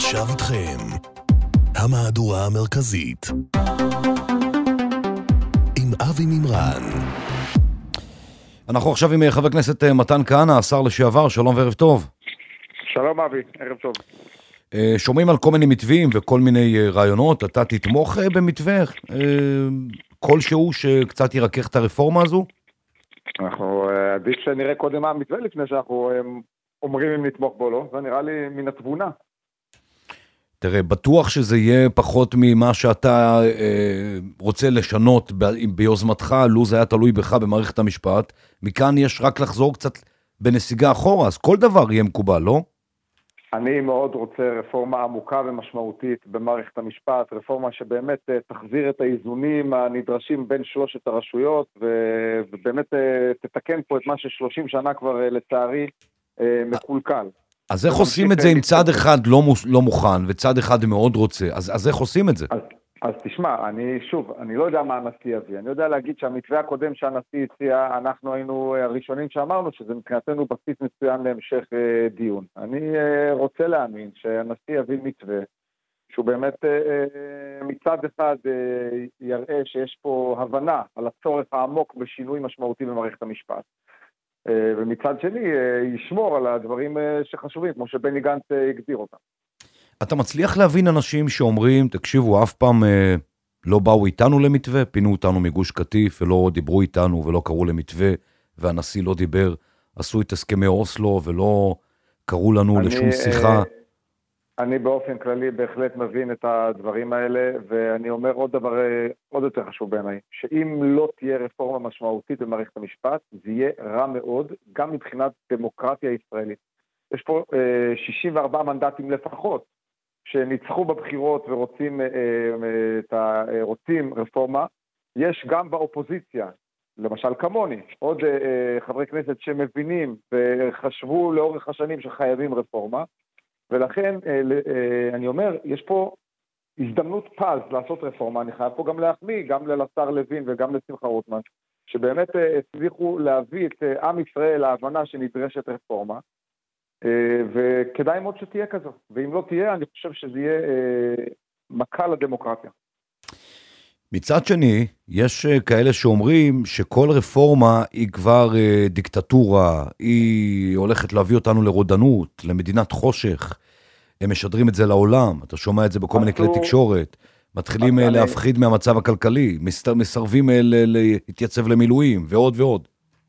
עכשיו איתכם המהדורה המרכזית עם אבי מימרן. אנחנו עכשיו עם חבר הכנסת מתן כהנא, השר לשעבר. שלום וערב טוב. שלום אבי, ערב טוב. שומעים על כל מיני מתווים וכל מיני רעיונות. אתה תתמוך במתווה כלשהו שקצת ירכך את הרפורמה הזו? אנחנו עדיף שנראה קודם מה המתווה לפני שאנחנו אומרים אם נתמוך בו לא. זה נראה לי מן התבונה. תראה, בטוח שזה יהיה פחות ממה שאתה רוצה לשנות ביוזמתך, לו זה היה תלוי בך במערכת המשפט. מכאן יש רק לחזור קצת בנסיגה אחורה, אז כל דבר יהיה מקובל, לא? אני מאוד רוצה רפורמה עמוקה ומשמעותית במערכת המשפט, רפורמה שבאמת תחזיר את האיזונים הנדרשים בין שלושת הרשויות, ובאמת תתקן פה את מה ש30 שנה כבר לצערי מקולקל. אז איך עושים את זה אם צד אחד לא מוכן וצד אחד מאוד רוצה? אז איך עושים את זה? אז תשמע, אני לא יודע מה הנשיא יביא. אני יודע להגיד שהמתווה הקודם שהנשיא הציע, אנחנו היינו הראשונים שאמרנו שזה מבחינתנו בסיס מצוין להמשך דיון. אני רוצה להאמין שהנשיא יביא מתווה, שהוא באמת מצד אחד יראה שיש פה הבנה על הצורך העמוק בשינוי משמעותי במערכת המשפט. ומצד שני ישמור על הדברים שחשובים, כמו שבני גנץ הגדיר אותם. אתה מצליח להבין אנשים שאומרים, תקשיבו, אף פעם לא באו איתנו למתווה, פינו אותנו מגוש קטיף ולא דיברו איתנו ולא קראו למתווה, והנשיא לא דיבר, עשו את הסכמי אוסלו ולא קראו לנו לשום שיחה. אני באופן כללי בהחלט מבין את הדברים האלה, ואני אומר עוד דבר עוד יותר חשוב בעיניי, שאם לא תהיה רפורמה משמעותית במערכת המשפט, זה יהיה רע מאוד, גם מבחינת דמוקרטיה ישראלית. יש פה 64 מנדטים לפחות, שניצחו בבחירות ורוצים רוצים רפורמה. יש גם באופוזיציה, למשל כמוני, עוד חברי כנסת שמבינים וחשבו לאורך השנים שחייבים רפורמה, ולכן אני אומר, יש פה הזדמנות פז לעשות רפורמה. אני חייב פה גם להחמיא, גם לשר לוין וגם לשמחה רוטמן, שבאמת הצליחו להביא את עם ישראל להבנה שנדרשת רפורמה, וכדאי מאוד שתהיה כזו, ואם לא תהיה, אני חושב שזה יהיה מכה לדמוקרטיה. מצד שני, יש כאלה שאומרים שכל רפורמה היא כבר דיקטטורה, היא הולכת להביא אותנו לרודנות, למדינת חושך, הם משדרים את זה לעולם, אתה שומע את זה בכל מיני כלי תקשורת, מתחילים להפחיד מהמצב הכלכלי, מסרבים להתייצב למילואים, ועוד ועוד.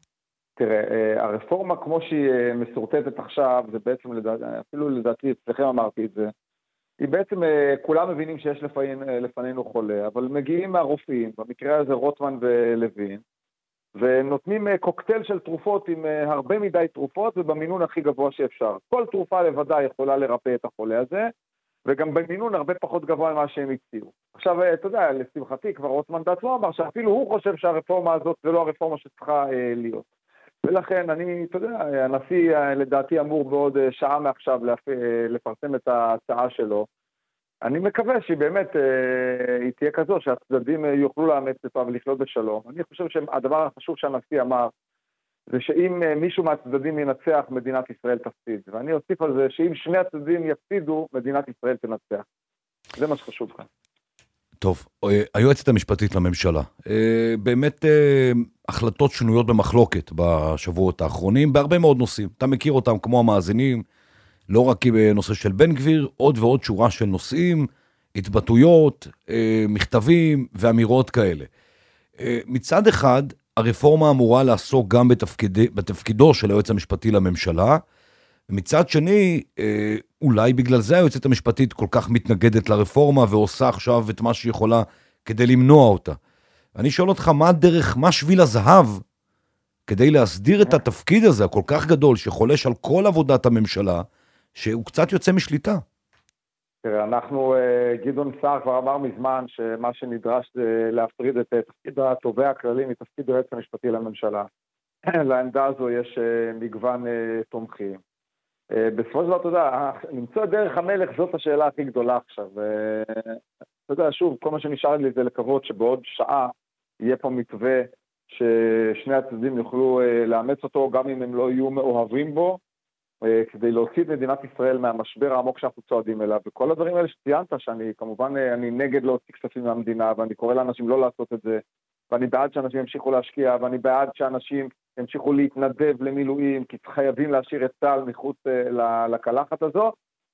תראה, הרפורמה כמו שהיא מסורטטת עכשיו, זה בעצם, אפילו לדעתי, אצלכם אמרתי את זה, היא בעצם, כולם מבינים שיש לפנינו חולה, אבל מגיעים מהרופאים, במקרה הזה רוטמן ולוין, ונותנים קוקטייל של תרופות עם הרבה מדי תרופות, ובמינון הכי גבוה שאפשר. כל תרופה לבדה יכולה לרפא את החולה הזה, וגם במינון הרבה פחות גבוה ממה שהם הציעו. עכשיו, אתה יודע, לשמחתי, כבר רוטמן בעצמו אמר שאפילו הוא חושב שהרפורמה הזאת זה לא הרפורמה שצריכה להיות. ולכן אתה יודע, הנשיא לדעתי אמור בעוד שעה מעכשיו לפרסם את ההצעה שלו. אני מקווה שהיא באמת היא תהיה כזו, שהצדדים יוכלו לאמץ אותה ולחיות בשלום. אני חושב שהדבר החשוב שהנשיא אמר, זה שאם מישהו מהצדדים ינצח, מדינת ישראל תפסיד. ואני אוסיף על זה שאם שני הצדדים יפסידו, מדינת ישראל תנצח. זה מה שחשוב כאן. טוב, היועצת המשפטית לממשלה, באמת החלטות שנויות במחלוקת בשבועות האחרונים, בהרבה מאוד נושאים. אתה מכיר אותם כמו המאזינים, לא רק בנושא של בן גביר, עוד ועוד שורה של נושאים, התבטאויות, מכתבים ואמירות כאלה. מצד אחד, הרפורמה אמורה לעסוק גם בתפקידו של היועץ המשפטי לממשלה, ומצד שני, אולי בגלל זה היועצת המשפטית כל כך מתנגדת לרפורמה, ועושה עכשיו את מה שהיא יכולה כדי למנוע אותה. אני שואל אותך, מה שביל הזהב כדי להסדיר את התפקיד הזה, הכל כך גדול, שחולש על כל עבודת הממשלה, שהוא קצת יוצא משליטה? תראה, גדעון סער כבר אמר מזמן, שמה שנדרש זה להפריד את תפקיד התובע הכללי מתפקיד היועץ המשפטי לממשלה. לעמדה הזו יש מגוון תומכים. בסופו של דבר, אתה יודע, למצוא דרך המלך זאת השאלה הכי גדולה עכשיו. אתה יודע, שוב, כל מה שנשאר לי זה לקוות שבעוד שעה יהיה פה מתווה ששני הצדדים יוכלו לאמץ אותו, גם אם הם לא יהיו מאוהבים בו, כדי להוציא את מדינת ישראל מהמשבר העמוק שאנחנו צועדים אליו, וכל הדברים האלה שציינת, שאני כמובן, אני נגד להוציא כספים מהמדינה, ואני קורא לאנשים לא לעשות את זה, ואני בעד שאנשים ימשיכו להשקיע, ואני בעד שאנשים ימשיכו להתנדב למילואים, כי חייבים להשאיר את צה"ל מחוץ לקלחת הזו,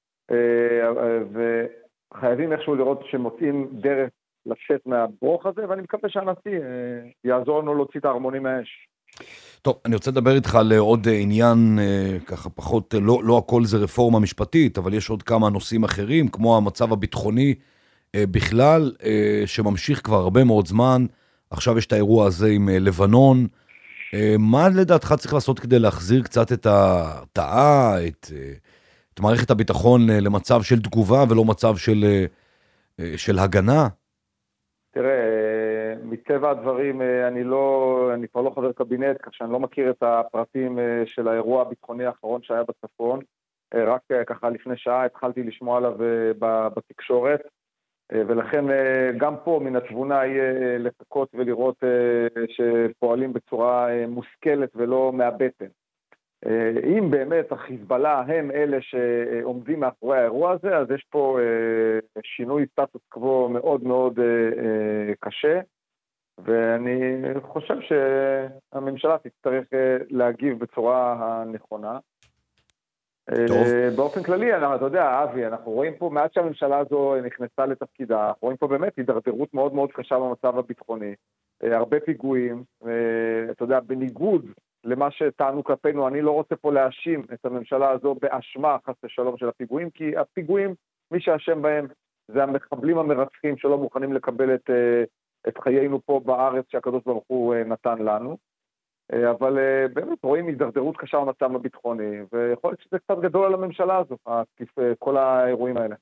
וחייבים איכשהו לראות שמוצאים דרך לצאת מהברוך הזה, ואני מקווה שהנשיא יעזור לנו להוציא את ההרמונים מהאש. טוב, אני רוצה לדבר איתך על עוד עניין, ככה פחות, לא הכל זה רפורמה משפטית, אבל יש עוד כמה נושאים אחרים, כמו המצב הביטחוני בכלל, שממשיך כבר הרבה מאוד זמן. עכשיו יש את האירוע הזה עם לבנון. מה לדעתך צריך לעשות כדי להחזיר קצת את ההרתעה, את מערכת הביטחון למצב של תגובה ולא מצב של הגנה? תראה, מטבע הדברים, אני כבר לא חבר קבינט, כך שאני לא מכיר את הפרטים של האירוע הביטחוני האחרון שהיה בצפון. רק ככה לפני שעה התחלתי לשמוע עליו בתקשורת, ולכן גם פה מן התבונה יהיה לחכות ולראות שפועלים בצורה מושכלת ולא מהבטן. אם באמת החיזבאללה הם אלה שעומדים מאחורי האירוע הזה, אז יש פה שינוי סטטוס קוו מאוד מאוד קשה, ואני חושב שהממשלה תצטרך להגיב בצורה הנכונה. טוב. באופן כללי, אתה יודע, אבי, אנחנו רואים פה, מעט שהממשלה הזו נכנסה לתפקידה, אנחנו רואים פה באמת הידרדרות מאוד מאוד קשה במצב הביטחוני, הרבה פיגועים, אתה יודע, בניגוד למה שטענו כלפינו, אני לא רוצה פה להאשים את הממשלה הזו באשמה חס ושלום של הפיגועים, כי הפיגועים, מי שאשם בהם, זה המחבלים המרצחים שלא מוכנים לקבל את חיינו פה בארץ שהקדוש ברוך הוא נתן לנו. אבל באמת רואים הידרדרות קשה במצב הביטחוני, ויכול להיות שזה קצת גדול על הממשלה הזו, כל האירועים האלה.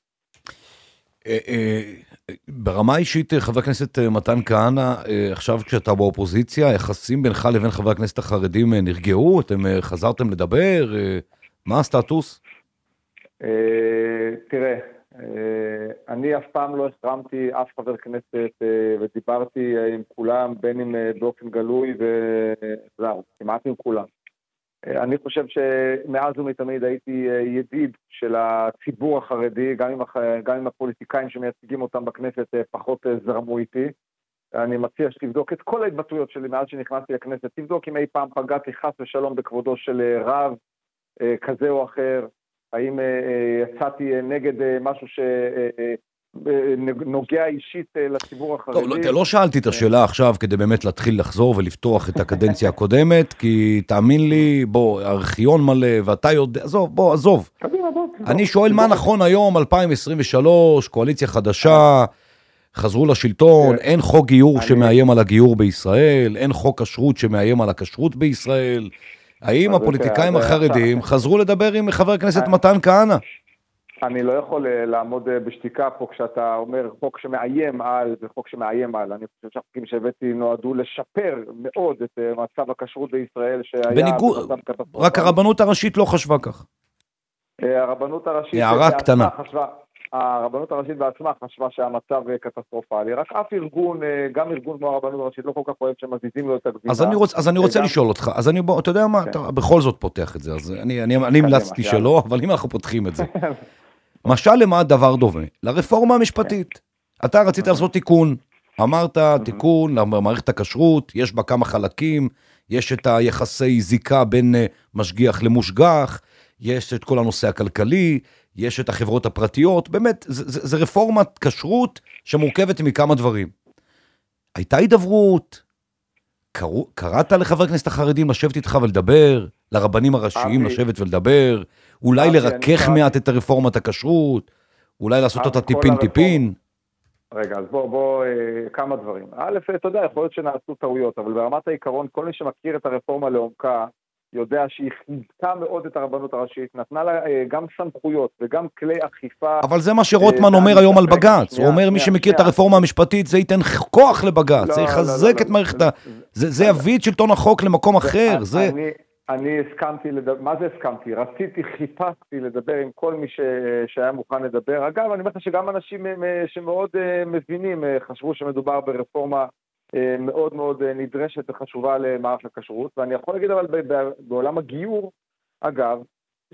ברמה אישית, חבר הכנסת מתן כהנא, עכשיו כשאתה באופוזיציה, היחסים בינך לבין חברי הכנסת החרדים נרגעו? אתם חזרתם לדבר? מה הסטטוס? תראה, אני אף פעם לא החרמתי אף חבר כנסת, ודיברתי עם כולם, בין אם באופן גלוי וזהו, כמעט עם כולם. אני חושב שמאז ומתמיד הייתי ידיד של הציבור החרדי, גם עם הפוליטיקאים שמייצגים אותם בכנסת פחות זרמו איתי. אני מציע שתבדוק את כל ההתבטאויות שלי מאז שנכנסתי לכנסת, תבדוק אם אי פעם פגעתי חס ושלום בכבודו של רב כזה או אחר, האם יצאתי נגד משהו שנוגע אישית לציבור החרדי. טוב, לא שאלתי את השאלה עכשיו כדי באמת להתחיל לחזור ולפתוח את הקדנציה הקודמת, כי תאמין לי, בוא, ארכיון מלא, ואתה יודע, עזוב. אני שואל מה נכון היום, 2023, קואליציה חדשה, חזרו לשלטון, אין חוק גיור שמאיים על הגיור בישראל, אין חוק כשרות שמאיים על הכשרות בישראל. האם הפוליטיקאים החרדים חזרו לדבר עם חבר הכנסת מתן כהנא? אני לא יכול לעמוד בשתיקה פה כשאתה אומר חוק שמאיים על וחוק שמאיים על. אני חושב שהחוקים שהבאתי נועדו לשפר מאוד את מצב הכשרות בישראל שהיה במצב קטסטרופלי. רק הרבנות הראשית לא חשבה כך. הרבנות הראשית הערה קטנה. הרבנות הראשית בעצמה חשבה שהמצב קטסטרופלי. רק אף ארגון, גם ארגון כמו הרבנות הראשית, לא כל כך אוהב שמזיזים לו את הגבינה. אז אני רוצה לשאול אותך, אז אתה יודע מה, אתה בכל זאת פותח את זה, אז אני המלצתי שלא, אבל אם אנחנו פותחים את זה. משל למה הדבר דומה? לרפורמה המשפטית. אתה רצית לעשות תיקון, אמרת תיקון למערכת הכשרות, יש בה כמה חלקים, יש את היחסי זיקה בין משגיח למושגח, יש את כל הנושא הכלכלי, יש את החברות הפרטיות, באמת, זה רפורמת כשרות שמורכבת מכמה דברים. הייתה הידברות, קראת לחבר כנסת החרדים לשבת איתך ולדבר, לרבנים הראשיים לשבת ולדבר, אולי לרכך מעט את הרפורמת הכשרות, אולי לעשות אותה טיפין. רגע, אז בוא, כמה דברים. א', אתה יודע, יכול להיות שנעשו טעויות, אבל ברמת העיקרון, כל מי שמכיר את הרפורמה לעומקה, יודע שהיא חיזקה מאוד את הרבנות הראשית, נתנה לה גם סמכויות וגם כלי אכיפה. אבל זה מה שרוטמן אומר היום על בג"ץ. הוא אומר, מי שמכיר את הרפורמה המשפטית, זה ייתן כוח לבג"ץ, זה יחזק את מערכת, זה יביא את שלטון החוק למקום אחר. אני הסכמתי לדבר, מה זה הסכמתי? חיפשתי לדבר עם כל מי שהיה מוכן לדבר. אגב, אני אומר לך שגם אנשים שמאוד מבינים, חשבו שמדובר ברפורמה מאוד מאוד נדרשת וחשובה למערכת הכשרות, ואני יכול להגיד אבל בעולם הגיור, אגב,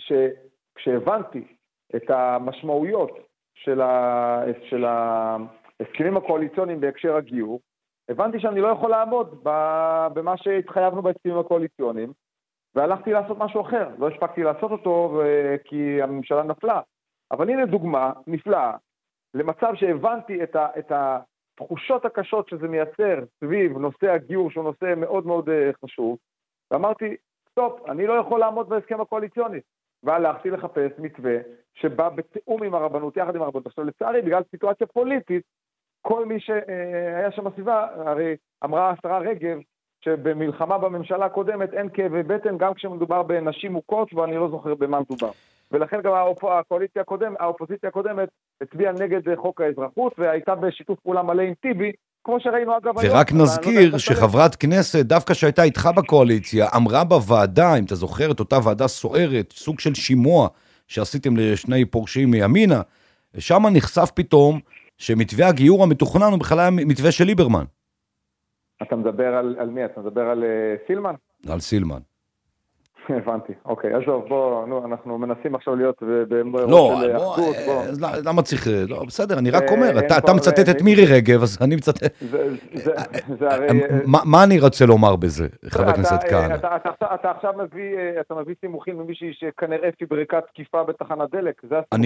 שכשהבנתי את המשמעויות של ההסכמים הקואליציוניים בהקשר הגיור, הבנתי שאני לא יכול לעמוד במה שהתחייבנו בהסכמים הקואליציוניים, והלכתי לעשות משהו אחר. לא הספקתי לעשות אותו כי הממשלה נפלה. אבל הנה דוגמה נפלאה למצב שהבנתי את התחושות הקשות שזה מייצר סביב נושא הגיור, שהוא נושא מאוד מאוד חשוב, ואמרתי, סטופ, אני לא יכול לעמוד בהסכם הקואליציוני. והלכתי לחפש מתווה שבא בתאום עם הרבנות, יחד עם הרבנות. עכשיו לצערי, בגלל סיטואציה פוליטית, כל מי שהיה שם בסביבה, הרי אמרה השרה רגב, שבמלחמה בממשלה הקודמת אין כאבי בטן, גם כשמדובר בנשים מוכות, ואני לא זוכר במה מדובר. ולכן גם האופוזיציה הקודמת הצביעה נגד חוק האזרחות, והייתה בשיתוף פעולה מלא עם טיבי, כמו שראינו אגב היום. ורק נזכיר שחברת כנסת, דווקא שהייתה איתך בקואליציה, אמרה בוועדה, אם אתה זוכר את אותה ועדה סוערת, סוג של שימוע שעשיתם לשני פורשים מימינה, ושם נחשף פתאום שמתווה הגיור המתוכנן הוא בכלל היה מתווה של ליברמן. אתה מדבר על מי? אתה מדבר על סילמן? על סילמן. הבנתי, אוקיי, אז בוא, אנחנו מנסים עכשיו להיות לא, למה צריך, לא, בסדר, אני רק אומר, אתה מצטט את מירי רגב, אז אני מצטט, מה אני רוצה לומר בזה, חבר הכנסת כהנא? אתה עכשיו מביא סימוכים ממישהי שכנראה פיברקת תקיפה בתחנת דלק, אני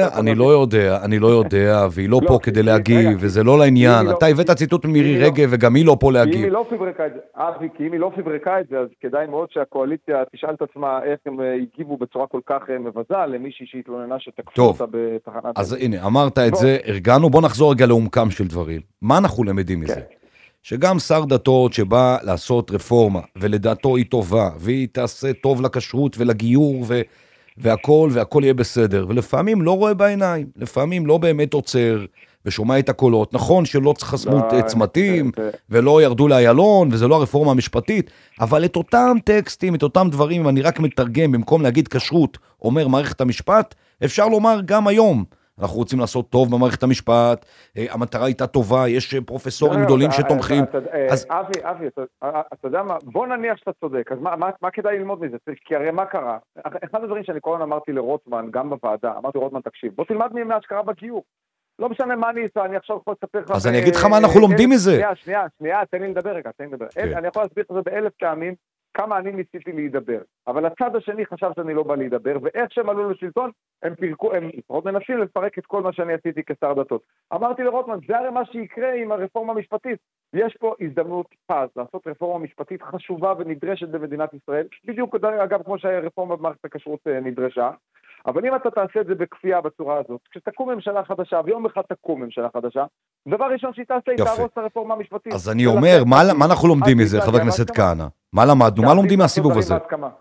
לא יודע, והיא לא פה כדי להגיב, וזה לא לעניין, אתה הבאת ציטוט ממירי רגב, וגם היא לא פה להגיב. כי אם היא לא פיברקה את זה, אז כדאי מאוד שהקואליציה תשאל את עצמה איך הם הגיבו בצורה כל כך מבזה למישהי שהתלוננה שתקפו אותה בתחנת דלק. אז הנה, אמרת את זה, הרגענו, בוא נחזור רגע לעומקם של דברים. מה אנחנו למדים מזה? שגם שר דתות שבא לעשות רפורמה, ולדעתו היא טובה, והיא תעשה טוב לכשרות ולגיור והכל יהיה בסדר, ולפעמים לא רואה בעיניים, לפעמים לא באמת עוצר, ושומע את הקולות. נכון שלא חסמו צמתים, ולא ירדו לאיילון, וזה לא הרפורמה המשפטית, אבל את אותם טקסטים, את אותם דברים, אני רק מתרגם, במקום להגיד כשרות, אומר מערכת המשפט, אפשר לומר גם היום, אנחנו רוצים לעשות טוב במערכת המשפט, המטרה הייתה טובה, יש פרופסורים גדולים שתומכים. אבי, אתה יודע מה, בוא נניח שאתה צודק, אז מה כדאי ללמוד מזה? כי הרי מה קרה? אחד הדברים שאני קודם אמרתי לרוטמן, גם בוועדה, אמרתי רוטמן תקשיב, בוא תלמד ממה שקרה בגיור. לא משנה מה אני אעשה, אני עכשיו יכול לספר לך... אז אני אגיד לך מה אנחנו לומדים מזה. שנייה, תן לי לדבר רגע, אני יכול להסביר את זה ב1,000 פעמים, כמה אני ניסיתי להידבר. אבל הצד השני חשב שאני לא בא להידבר, ואיך שהם עלו לשלטון, הם לפחות מנסים לפרק את כל מה שאני עשיתי כשר דתות. אמרתי לרוטמן, זה הרי מה שיקרה עם הרפורמה המשפטית. יש פה הזדמנות פז לעשות רפורמה משפטית חשובה ונדרשת במדינת ישראל, בדיוק אגב כמו שהרפורמה במערכת הכשרות נדרשה. אבל אם אתה תעשה את זה בכפייה בצורה הזאת, כשתקום ממשלה חדשה, ויום אחד תקום ממשלה חדשה, דבר ראשון שהיא תעשה, היא תהרוס את הרפורמה המשפטית. אז אני אומר, מה אנחנו לומדים מזה, חבר הכנסת כהנא? מה למדנו? מה לומדים מהסיבוב הזה?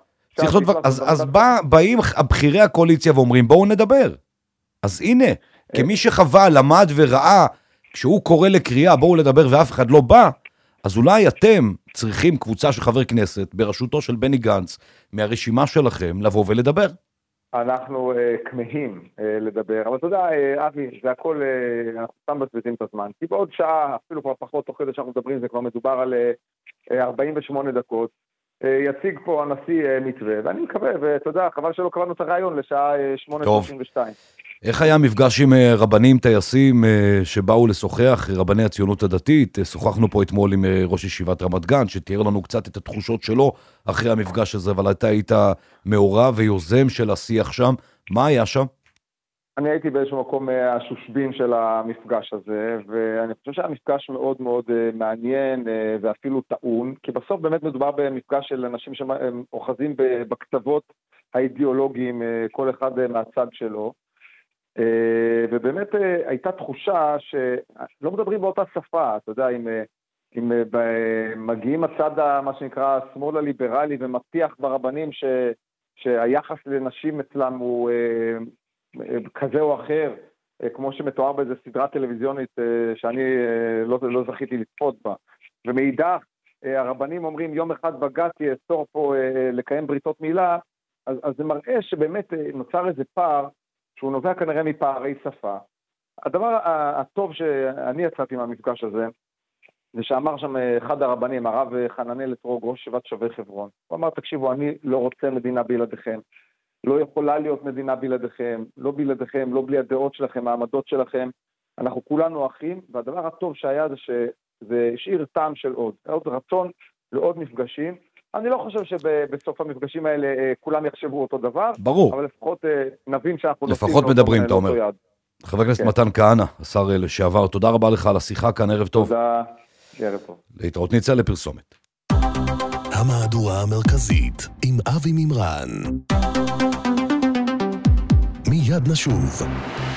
אז באים הבכירי הקואליציה ואומרים, בואו נדבר. אז הנה, כמי שחווה, למד וראה, כשהוא קורא לקריאה, בואו לדבר ואף אחד לא בא, אז אולי אתם צריכים קבוצה של חבר כנסת, בראשותו של בני גנץ, מהרשימה שלכם, לבוא ולדבר. אנחנו כמהים לדבר, אבל אתה יודע, אבי, זה הכל, אנחנו סתם מבזבזים את הזמן, כי בעוד שעה, אפילו כבר פחות תוך כדי שאנחנו מדברים, זה כבר מדובר על 48 דקות, יציג פה הנשיא מתווה, ואני מקווה, ואתה יודע, חבל שלא קבענו את הרעיון לשעה 8:32. איך היה מפגש עם רבנים טייסים שבאו לשוחח, רבני הציונות הדתית? שוחחנו פה אתמול עם ראש ישיבת רמת גן, שתיאר לנו קצת את התחושות שלו אחרי המפגש הזה, אבל אתה היית מעורב ויוזם של השיח שם. מה היה שם? אני הייתי באיזשהו מקום השושבין של המפגש הזה, ואני חושב שהיה מפגש מאוד מאוד מעניין ואפילו טעון, כי בסוף באמת מדובר במפגש של אנשים שאוחזים בקצוות האידיאולוגיים, כל אחד מהצד שלו, ובאמת הייתה תחושה שלא מדברים באותה שפה, אתה יודע, אם מגיעים הצד, מה שנקרא, השמאל הליברלי, ומבטיח ברבנים שהיחס לנשים אצלם הוא כזה או אחר, כמו שמתואר באיזו סדרה טלוויזיונית שאני לא זכיתי לצפות בה, ומאידך הרבנים אומרים יום אחד בג"ץ יאסור פה לקיים בריתות מילה, אז זה מראה שבאמת נוצר איזה פער, שהוא נובע כנראה מפערי שפה. הדבר הטוב שאני יצאתי מהמפגש הזה, זה שאמר שם אחד הרבנים, הרב חננאל אתרוג, ראש ישיבת שבי חברון. הוא אמר, תקשיבו, אני לא רוצה מדינה בלעדיכם. לא יכולה להיות מדינה בלעדיכם, לא בלעדיכם, לא בלי הדעות שלכם, העמדות שלכם. אנחנו כולנו אחים, והדבר הטוב שהיה זה שזה השאיר טעם של עוד רצון לעוד מפגשים. אני לא חושב שבסוף המפגשים האלה כולם יחשבו אותו דבר. ברור. אבל לפחות נבין שאנחנו לפחות מדברים, אתה אומר. חבר הכנסת מתן כהנא, השר לשעבר, תודה רבה לך על השיחה כאן, ערב טוב. תודה, ערב טוב. להתראות, נצא לפרסומת. המהדורה המרכזית עם אבי מימרן. מיד נשוב.